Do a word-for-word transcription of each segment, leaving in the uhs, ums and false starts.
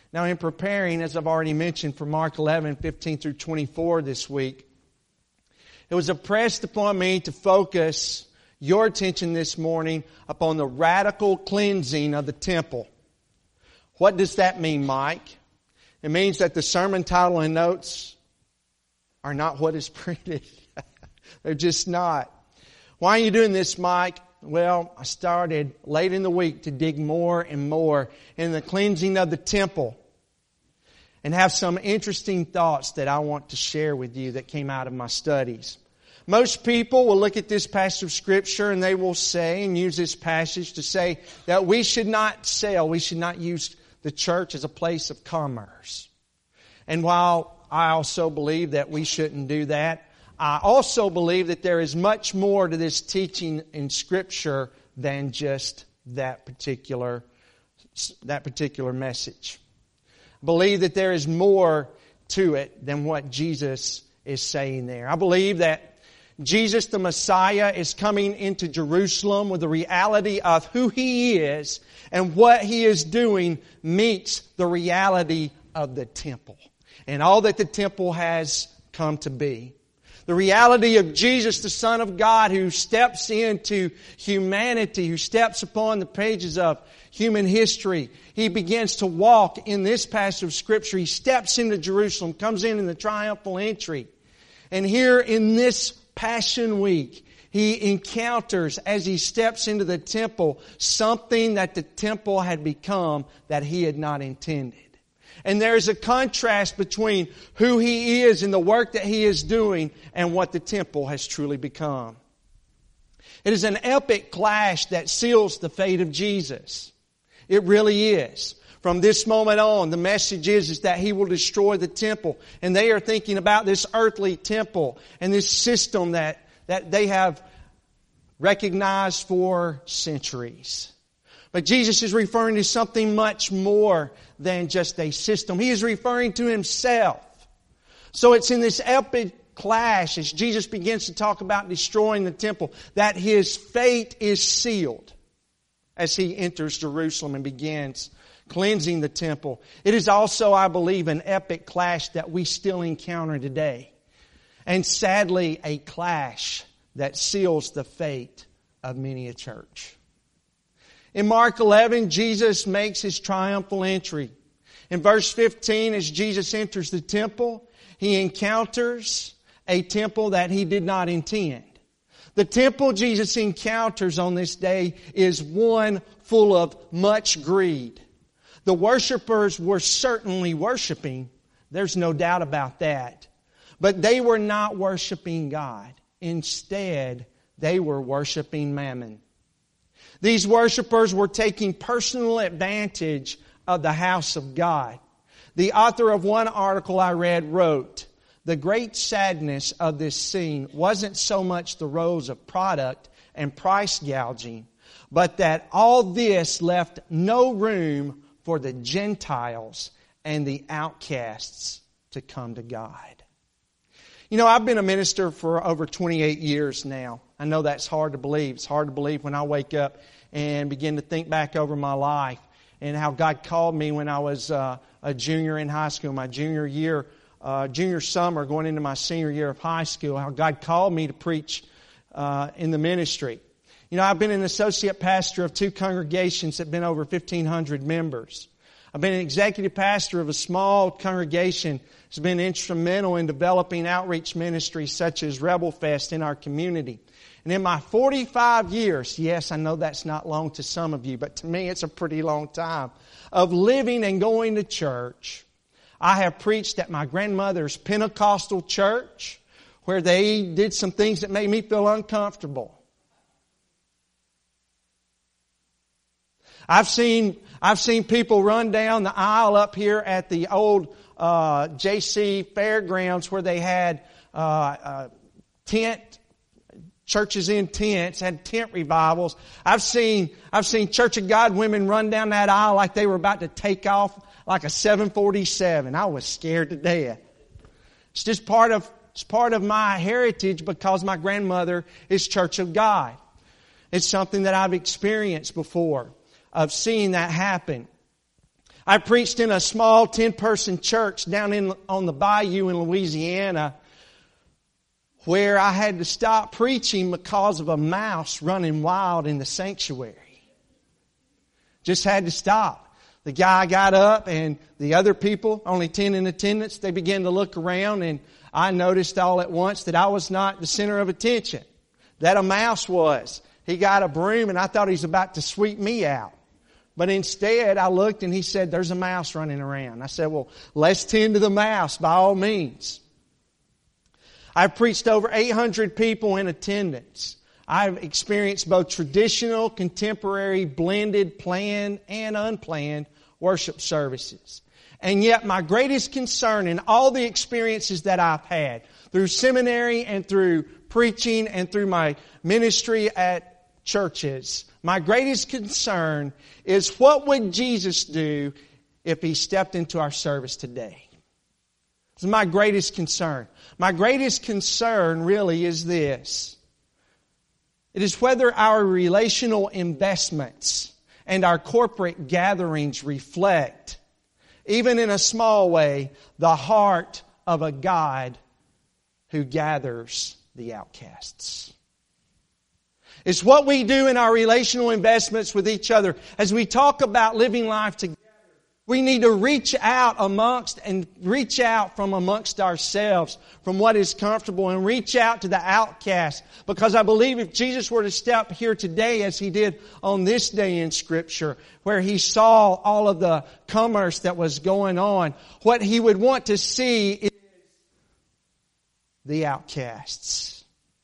Now, in preparing, as I've already mentioned, for Mark eleven, fifteen through twenty-four this week, it was impressed upon me to focus your attention this morning upon the radical cleansing of the temple. What does that mean, Mike? It means that the sermon title and notes are not what is printed. They're just not. Why are you doing this, Mike? Well, I started late in the week to dig more and more in the cleansing of the temple and have some interesting thoughts that I want to share with you that came out of my studies. Most people will look at this passage of Scripture and they will say and use this passage to say that we should not sell, we should not use the church as a place of commerce. And while I also believe that we shouldn't do that, I also believe that there is much more to this teaching in Scripture than just that particular, that particular message. I believe that there is more to it than what Jesus is saying there. I believe that Jesus the Messiah is coming into Jerusalem with the reality of who He is, and what He is doing meets the reality of the temple and all that the temple has come to be. The reality of Jesus, the Son of God, who steps into humanity, who steps upon the pages of human history. He begins to walk in this passage of Scripture. He steps into Jerusalem, comes in in the triumphal entry. And here in this Passion Week, He encounters, as He steps into the temple, something that the temple had become that He had not intended. And there's a contrast between who He is and the work that He is doing and what the temple has truly become. It is an epic clash that seals the fate of Jesus. It really is. From this moment on, the message is, is that He will destroy the temple. And they are thinking about this earthly temple and this system that, that they have recognized for centuries. But Jesus is referring to something much more than just a system. He is referring to Himself. So it's in this epic clash as Jesus begins to talk about destroying the temple that His fate is sealed as He enters Jerusalem and begins cleansing the temple. It is also, I believe, an epic clash that we still encounter today. And sadly, a clash that seals the fate of many a church. In Mark eleven, Jesus makes His triumphal entry. In verse fifteen, as Jesus enters the temple, He encounters a temple that He did not intend. The temple Jesus encounters on this day is one full of much greed. The worshipers were certainly worshiping. There's no doubt about that. But they were not worshiping God. Instead, they were worshiping Mammon. These worshipers were taking personal advantage of the house of God. The author of one article I read wrote, "The great sadness of this scene wasn't so much the rows of product and price gouging, but that all this left no room for the Gentiles and the outcasts to come to God." You know, I've been a minister for over twenty-eight years now. I know that's hard to believe. It's hard to believe when I wake up and begin to think back over my life and how God called me when I was uh, a junior in high school, my junior year, uh, junior summer, going into my senior year of high school, how God called me to preach uh, in the ministry. You know, I've been an associate pastor of two congregations that have been over fifteen hundred members. I've been an executive pastor of a small congregation that's been instrumental in developing outreach ministries such as Rebel Fest in our community. And in my forty-five years, yes, I know that's not long to some of you, but to me it's a pretty long time, of living and going to church, I have preached at my grandmother's Pentecostal church where they did some things that made me feel uncomfortable. I've seen I've seen people run down the aisle up here at the old uh, J C Fairgrounds where they had uh, uh, tent churches in tents, had tent revivals. I've seen I've seen Church of God women run down that aisle like they were about to take off like a seven forty-seven. I was scared to death. It's just part of it's part of my heritage because my grandmother is Church of God. It's something that I've experienced before, of seeing that happen. I preached in a small ten-person church down in on the bayou in Louisiana where I had to stop preaching because of a mouse running wild in the sanctuary. Just had to stop. The guy got up and the other people, only ten in attendance, they began to look around, and I noticed all at once that I was not the center of attention. That a mouse was. He got a broom and I thought he was about to sweep me out. But instead I looked and he said, there's a mouse running around. I said, well, let's tend to the mouse by all means. I've preached over eight hundred people in attendance. I've experienced both traditional, contemporary, blended, planned, and unplanned worship services. And yet my greatest concern in all the experiences that I've had through seminary and through preaching and through my ministry at churches, my greatest concern is what would Jesus do if He stepped into our service today? This is my greatest concern. My greatest concern really is this. It is whether our relational investments and our corporate gatherings reflect, even in a small way, the heart of a God who gathers the outcasts. It's what we do in our relational investments with each other. As we talk about living life together, we need to reach out amongst and reach out from amongst ourselves from what is comfortable and reach out to the outcast. Because I believe if Jesus were to step here today as He did on this day in Scripture, where He saw all of the commerce that was going on, what He would want to see is the outcasts.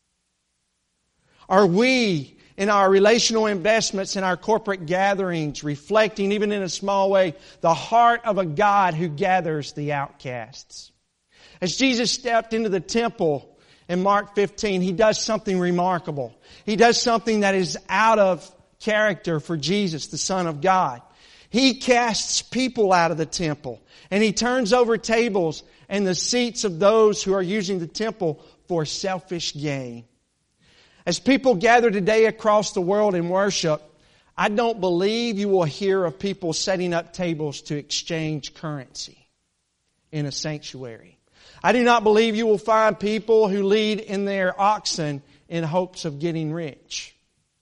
Are we, in our relational investments, in our corporate gatherings, reflecting, even in a small way, the heart of a God who gathers the outcasts? As Jesus stepped into the temple in Mark fifteen, He does something remarkable. He does something that is out of character for Jesus, the Son of God. He casts people out of the temple, and He turns over tables and the seats of those who are using the temple for selfish gain. As people gather today across the world in worship, I don't believe you will hear of people setting up tables to exchange currency in a sanctuary. I do not believe you will find people who lead in their oxen in hopes of getting rich.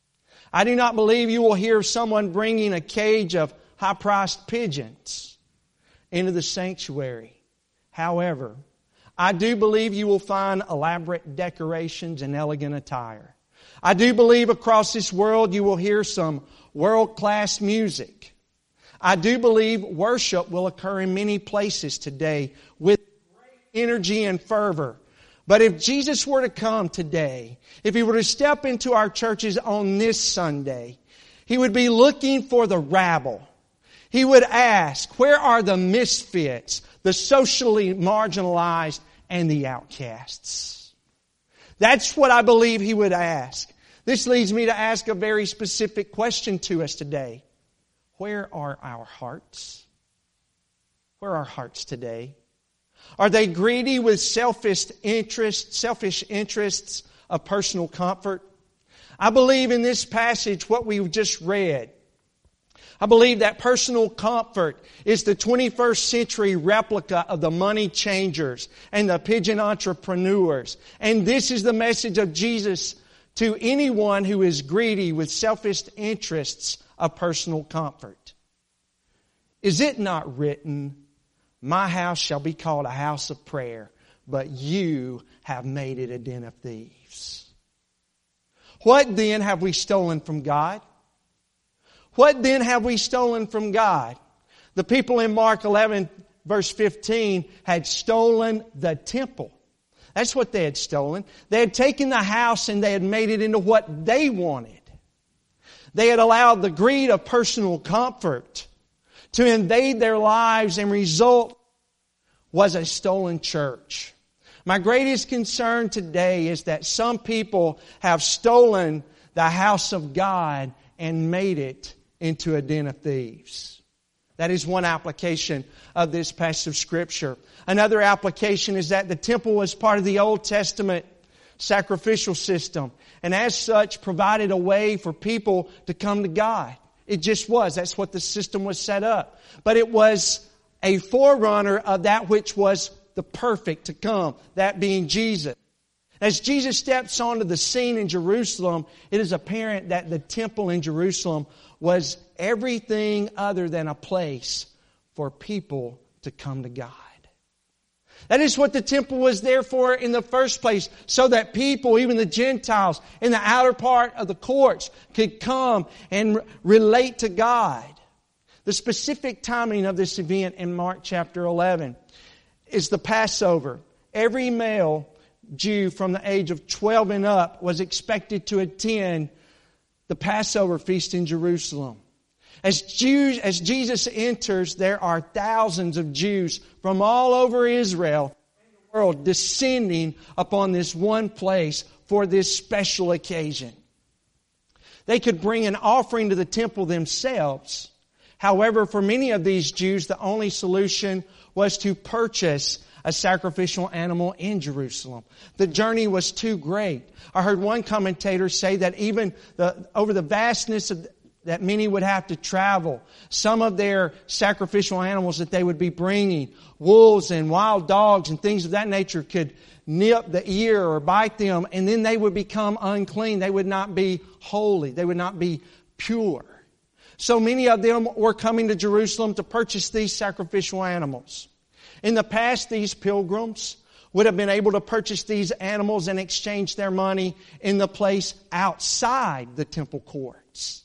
I do not believe you will hear someone bringing a cage of high-priced pigeons into the sanctuary. However, I do believe you will find elaborate decorations and elegant attire. I do believe across this world you will hear some world-class music. I do believe worship will occur in many places today with great energy and fervor. But if Jesus were to come today, if He were to step into our churches on this Sunday, He would be looking for the rabble. He would ask, where are the misfits, the socially marginalized, and the outcasts? That's what I believe He would ask. This leads me to ask a very specific question to us today. Where are our hearts? Where are our hearts today? Are they greedy with selfish interests, selfish interests of personal comfort? I believe in this passage what we've just read. I believe that personal comfort is the twenty-first century replica of the money changers and the pigeon entrepreneurs. And this is the message of Jesus to anyone who is greedy with selfish interests of personal comfort. Is it not written, my house shall be called a house of prayer, but you have made it a den of thieves? What then have we stolen from God? What then have we stolen from God? The people in Mark eleven, verse fifteen, had stolen the temple. That's what they had stolen. They had taken the house and they had made it into what they wanted. They had allowed the greed of personal comfort to invade their lives, and result was a stolen church. My greatest concern today is that some people have stolen the house of God and made it into a den of thieves. That is one application of this passage of Scripture. Another application is that the temple was part of the Old Testament sacrificial system, and as such provided a way for people to come to God. It just was. That's what the system was set up. But it was a forerunner of that which was the perfect to come, that being Jesus. As Jesus steps onto the scene in Jerusalem, it is apparent that the temple in Jerusalem was everything other than a place for people to come to God. That is what the temple was there for in the first place, so that people, even the Gentiles in the outer part of the courts, could come and relate to God. The specific timing of this event in Mark chapter eleven is the Passover. Every male Jew from the age of twelve and up was expected to attend the Passover feast in Jerusalem. As Jews, as Jesus enters, there are thousands of Jews from all over Israel and the world descending upon this one place for this special occasion. They could bring an offering to the temple themselves. However, for many of these Jews, the only solution was to purchase a sacrificial animal in Jerusalem. The journey was too great. I heard one commentator say that even the, over the vastness of that many would have to travel, some of their sacrificial animals that they would be bringing, wolves and wild dogs and things of that nature, could nip the ear or bite them, and then they would become unclean. They would not be holy. They would not be pure. So many of them were coming to Jerusalem to purchase these sacrificial animals. In the past, these pilgrims would have been able to purchase these animals and exchange their money in the place outside the temple courts.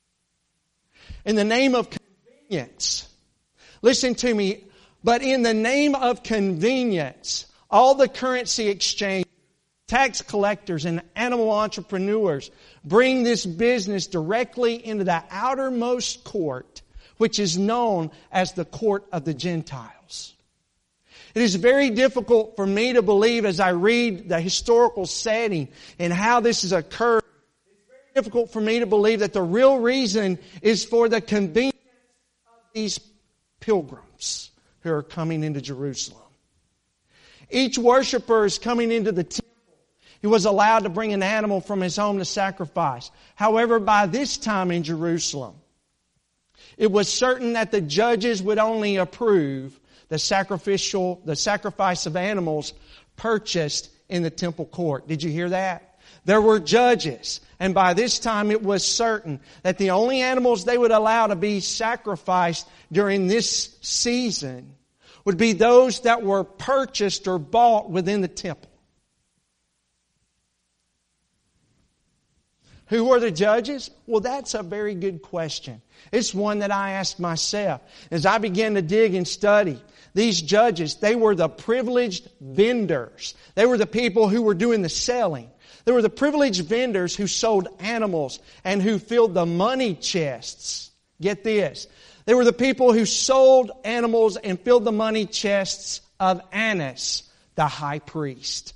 In the name of convenience, listen to me, but in the name of convenience, all the currency exchange, tax collectors and animal entrepreneurs bring this business directly into the outermost court, which is known as the court of the Gentiles. It is very difficult for me to believe as I read the historical setting and how this has occurred. It's very difficult for me to believe that the real reason is for the convenience of these pilgrims who are coming into Jerusalem. Each worshiper is coming into the temple. He was allowed to bring an animal from his home to sacrifice. However, by this time in Jerusalem, it was certain that the judges would only approve the sacrificial, the sacrifice of animals purchased in the temple court. Did you hear that? There were judges, and by this time it was certain that the only animals they would allow to be sacrificed during this season would be those that were purchased or bought within the temple. Who were the judges? Well, that's a very good question. It's one that I asked myself as I began to dig and study. These judges, they were the privileged vendors. They were the people who were doing the selling. They were the privileged vendors who sold animals and who filled the money chests. Get this. They were the people who sold animals and filled the money chests of Annas, the high priest.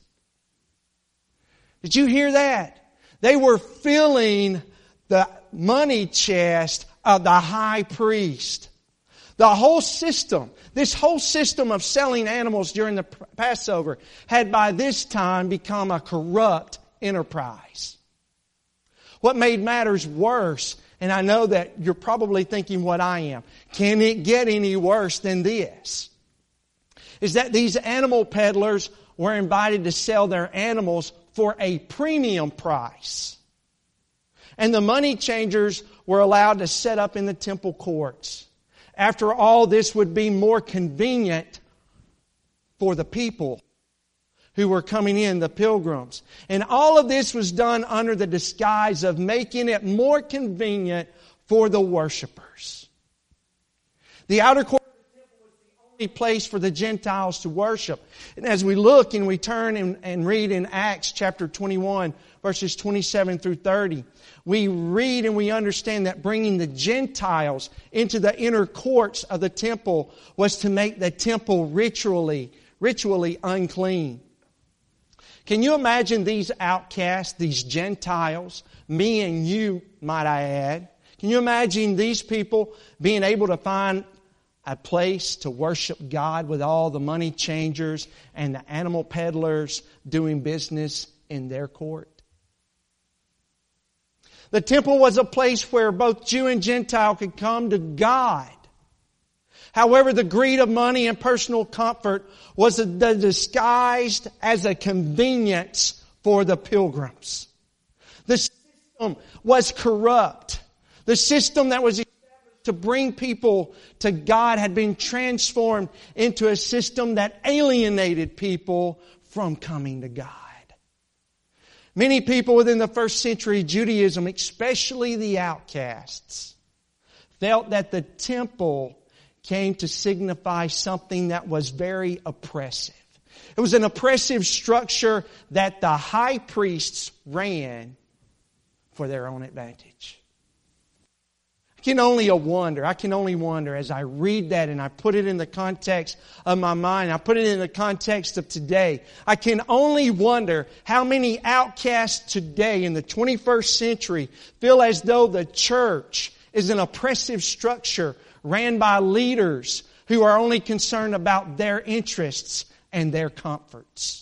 Did you hear that? They were filling the money chest of the high priest. The whole system, this whole system of selling animals during the Passover had by this time become a corrupt enterprise. What made matters worse, and I know that you're probably thinking what I am, can it get any worse than this? Is that these animal peddlers were invited to sell their animals for a premium price. And the money changers were allowed to set up in the temple courts. After all, this would be more convenient for the people who were coming in, the pilgrims. And all of this was done under the disguise of making it more convenient for the worshipers. The outer court of the temple was the only place for the Gentiles to worship. And as we look and we turn and, and read in Acts chapter twenty-one, verses twenty-seven through thirty, we read and we understand that bringing the Gentiles into the inner courts of the temple was to make the temple ritually, ritually unclean. Can you imagine these outcasts, these Gentiles, me and you, might I add? Can you imagine these people being able to find a place to worship God with all the money changers and the animal peddlers doing business in their court? The temple was a place where both Jew and Gentile could come to God. However, the greed of money and personal comfort was disguised as a convenience for the pilgrims. The system was corrupt. The system that was established to bring people to God had been transformed into a system that alienated people from coming to God. Many people within the first century Judaism, especially the outcasts, felt that the temple came to signify something that was very oppressive. It was an oppressive structure that the high priests ran for their own advantage. I can only wonder, I can only wonder as I read that and I put it in the context of my mind, I put it in the context of today. I can only wonder how many outcasts today in the twenty-first century feel as though the church is an oppressive structure ran by leaders who are only concerned about their interests and their comforts.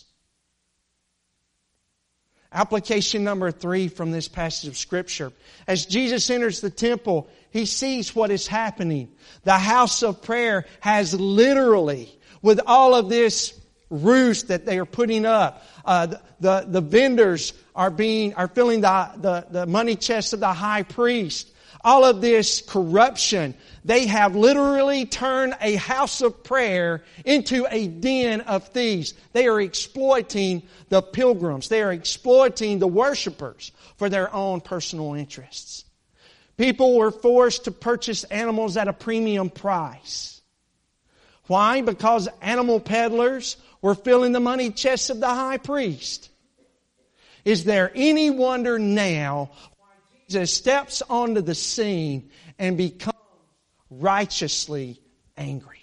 Application number three from this passage of Scripture. As Jesus enters the temple, He sees what is happening. The house of prayer has literally, with all of this roost that they are putting up, uh, the, the, the vendors are being, are filling the, the, the money chest of the high priest. All of this corruption, they have literally turned a house of prayer into a den of thieves. They are exploiting the pilgrims. They are exploiting the worshipers for their own personal interests. People were forced to purchase animals at a premium price. Why? Because animal peddlers were filling the money chests of the high priest. Is there any wonder now Jesus steps onto the scene and becomes righteously angry?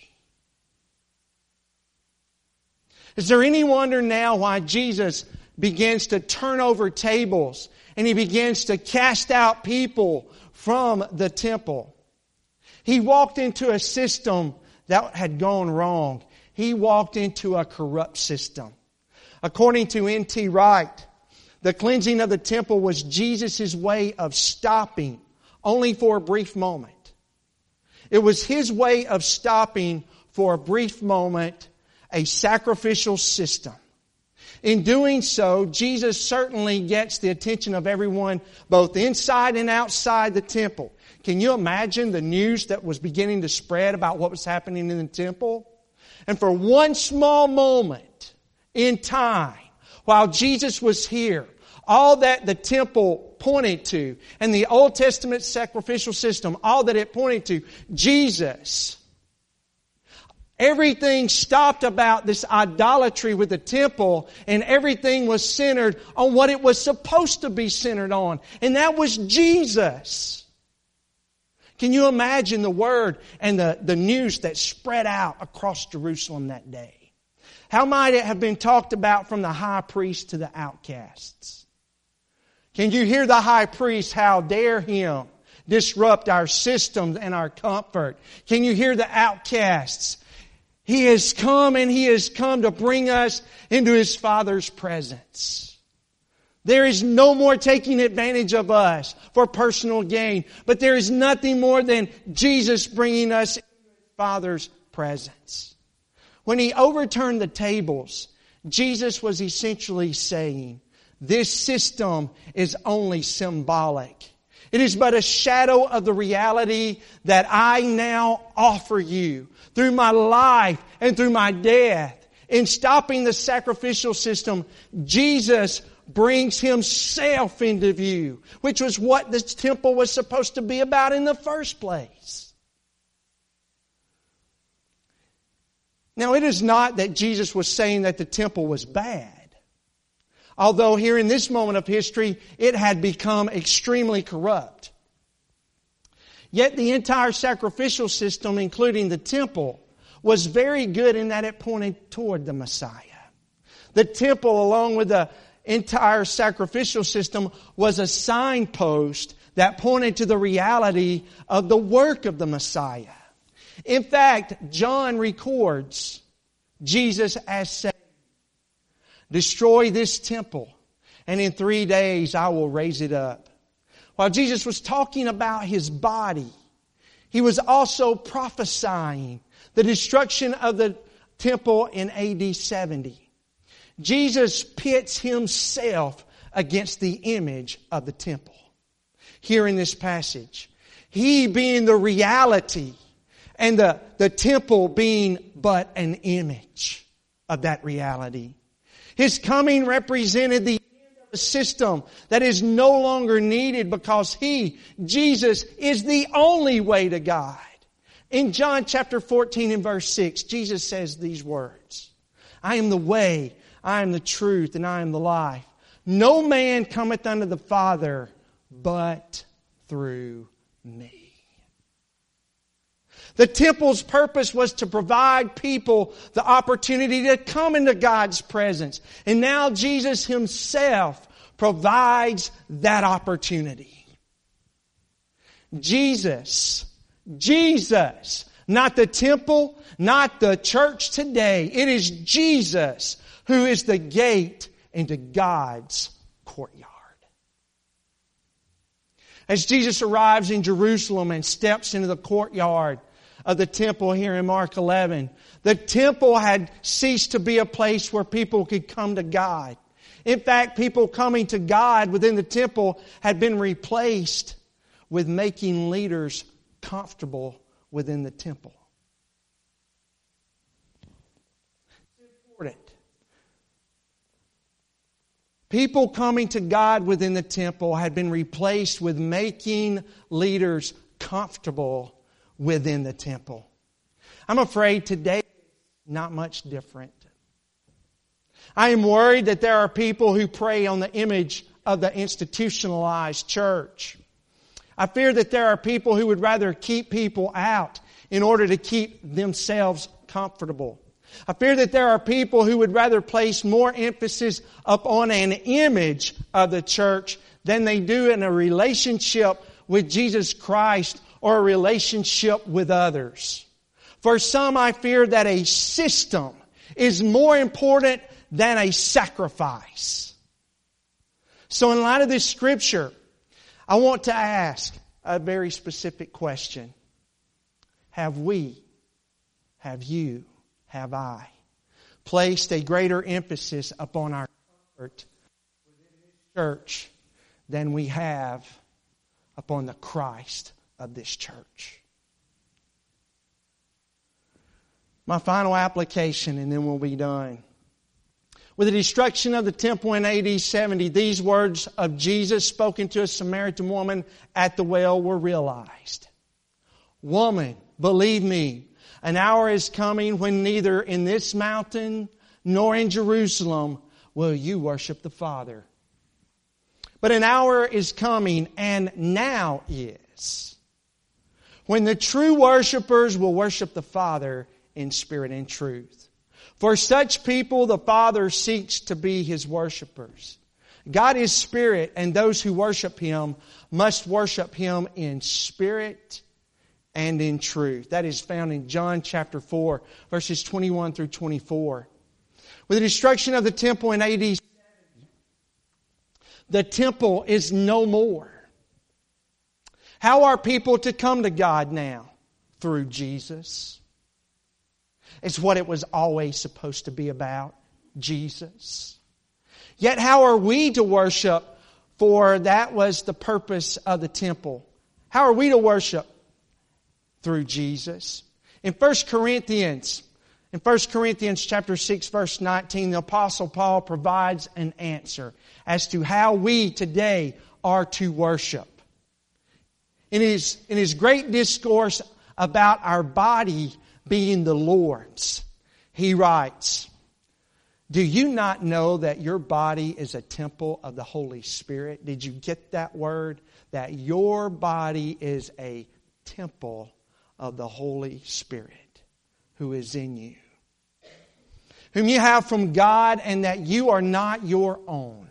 Is there any wonder now why Jesus begins to turn over tables and He begins to cast out people from the temple? He walked into a system that had gone wrong. He walked into a corrupt system. According to N T Wright, the cleansing of the temple was Jesus' way of stopping, only for a brief moment. It was His way of stopping for a brief moment a sacrificial system. In doing so, Jesus certainly gets the attention of everyone, both inside and outside the temple. Can you imagine the news that was beginning to spread about what was happening in the temple? And for one small moment in time, while Jesus was here, all that the temple pointed to, and the Old Testament sacrificial system, all that it pointed to, Jesus. Everything stopped about this idolatry with the temple, and everything was centered on what it was supposed to be centered on, and that was Jesus. Can you imagine the word and the, the news that spread out across Jerusalem that day? How might it have been talked about from the high priest to the outcasts? Can you hear the high priest, how dare him disrupt our systems and our comfort? Can you hear the outcasts? He has come and He has come to bring us into His Father's presence. There is no more taking advantage of us for personal gain, but there is nothing more than Jesus bringing us into His Father's presence. When He overturned the tables, Jesus was essentially saying, this system is only symbolic. It is but a shadow of the reality that I now offer you through my life and through my death. In stopping the sacrificial system, Jesus brings Himself into view, which was what the temple was supposed to be about in the first place. Now, it is not that Jesus was saying that the temple was bad. Although here in this moment of history, it had become extremely corrupt. Yet the entire sacrificial system, including the temple, was very good in that it pointed toward the Messiah. The temple, along with the entire sacrificial system, was a signpost that pointed to the reality of the work of the Messiah. In fact, John records Jesus as saying, destroy this temple, and in three days I will raise it up. While Jesus was talking about His body, He was also prophesying the destruction of the temple in A D seventy. Jesus pits Himself against the image of the temple. Here in this passage, He being the reality and the, the temple being but an image of that reality. His coming represented the end of a system that is no longer needed because He, Jesus, is the only way to God. In John chapter fourteen and verse six, Jesus says these words, I am the way, I am the truth, and I am the life. No man cometh unto the Father but through me. The temple's purpose was to provide people the opportunity to come into God's presence. And now Jesus Himself provides that opportunity. Jesus, Jesus, not the temple, not the church today. It is Jesus who is the gate into God's courtyard. As Jesus arrives in Jerusalem and steps into the courtyard of the temple here in Mark eleven, the temple had ceased to be a place where people could come to God. In fact, people coming to God within the temple had been replaced with making leaders comfortable within the temple. It's important. People coming to God within the temple had been replaced with making leaders comfortable within the temple. I'm afraid today not much different. I am worried that there are people who prey on the image of the institutionalized church. I fear that there are people who would rather keep people out in order to keep themselves comfortable. I fear that there are people who would rather place more emphasis upon an image of the church than they do in a relationship with Jesus Christ or a relationship with others. For some, I fear that a system is more important than a sacrifice. So in light of this scripture, I want to ask a very specific question. Have we, have you, have I placed a greater emphasis upon our comfort within this church than we have upon the Christ of this church? My final application, and then we'll be done. With the destruction of the temple in A D seventy, these words of Jesus spoken to a Samaritan woman at the well were realized. Woman, believe me, an hour is coming when neither in this mountain nor in Jerusalem will you worship the Father. But an hour is coming, and now is, when the true worshipers will worship the Father in spirit and truth. For such people, the Father seeks to be His worshipers. God is spirit, and those who worship Him must worship Him in spirit and in truth. That is found in John chapter four, verses twenty-one through twenty-four. With the destruction of the temple in A D seventy, the temple is no more. How are people to come to God now? Through Jesus. It's what it was always supposed to be about, Jesus. Yet how are we to worship? For that was the purpose of the temple. How are we to worship? Through Jesus. In First Corinthians, in First Corinthians chapter six, verse nineteen, the Apostle Paul provides an answer as to how we today are to worship. In his, in his great discourse about our body being the Lord's, he writes, do you not know that your body is a temple of the Holy Spirit? Did you get that word? That your body is a temple of the Holy Spirit who is in you, whom you have from God, and that you are not your own.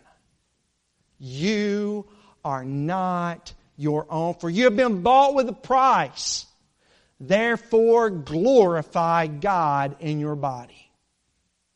You are not your own, for you have been bought with a price. Therefore, glorify God in your body.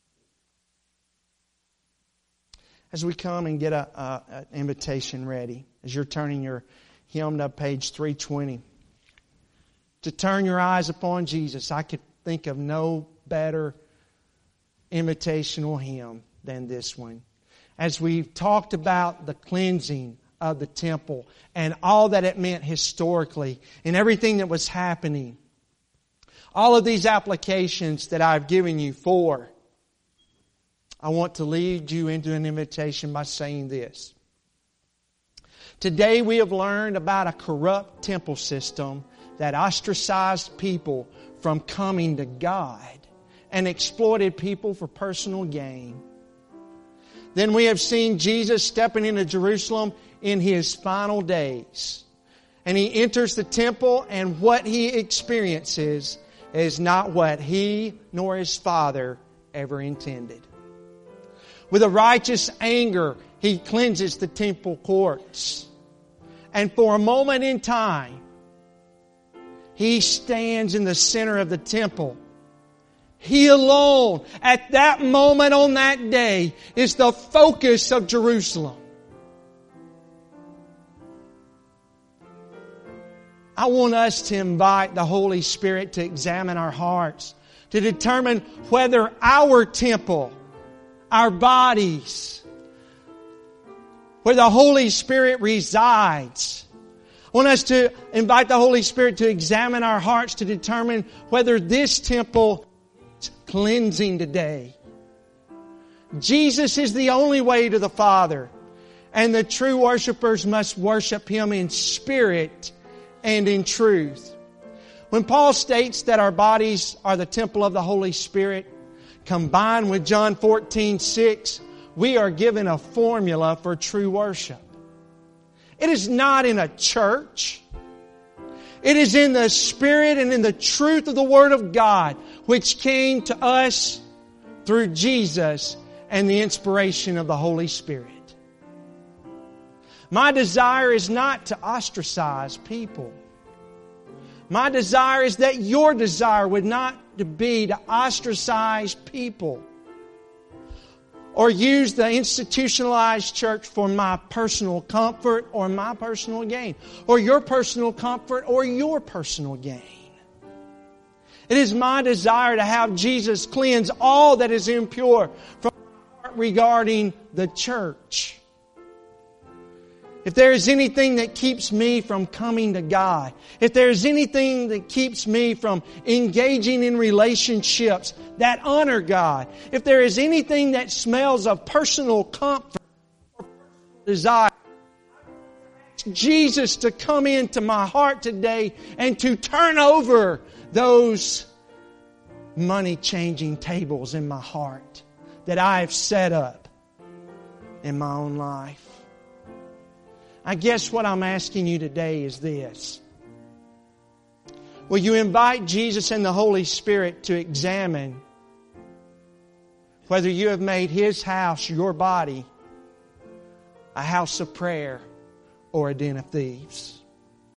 As we come and get a, a, an invitation ready, as you're turning your hymn to page three twenty. To turn your eyes upon Jesus. I could think of no better invitational hymn than this one. As we've talked about the cleansing of the temple and all that it meant historically and everything that was happening. All of these applications that I've given you for, I want to lead you into an invitation by saying this. Today we have learned about a corrupt temple system that ostracized people from coming to God and exploited people for personal gain. Then we have seen Jesus stepping into Jerusalem in His final days. And He enters the temple, and what He experiences is not what He nor His Father ever intended. With a righteous anger, He cleanses the temple courts. And for a moment in time, He stands in the center of the temple. He alone, at that moment on that day, is the focus of Jerusalem. I want us to invite the Holy Spirit to examine our hearts, to determine whether our temple, our bodies, where the Holy Spirit resides. I want us to invite the Holy Spirit to examine our hearts to determine whether this temple is cleansing today. Jesus is the only way to the Father, and the true worshipers must worship Him in spirit and in truth. When Paul states that our bodies are the temple of the Holy Spirit, combined with John fourteen six, we are given a formula for true worship. It is not in a church. It is in the Spirit and in the truth of the Word of God, which came to us through Jesus and the inspiration of the Holy Spirit. My desire is not to ostracize people. My desire is that your desire would not be to ostracize people or use the institutionalized church for my personal comfort or my personal gain, or your personal comfort or your personal gain. It is my desire to have Jesus cleanse all that is impure from my heart regarding the church. If there is anything that keeps me from coming to God, if there is anything that keeps me from engaging in relationships that honor God, if there is anything that smells of personal comfort or personal desire, I ask Jesus to come into my heart today and to turn over those money-changing tables in my heart that I have set up in my own life. I guess what I'm asking you today is this. Will you invite Jesus and the Holy Spirit to examine whether you have made His house, your body, a house of prayer or a den of thieves?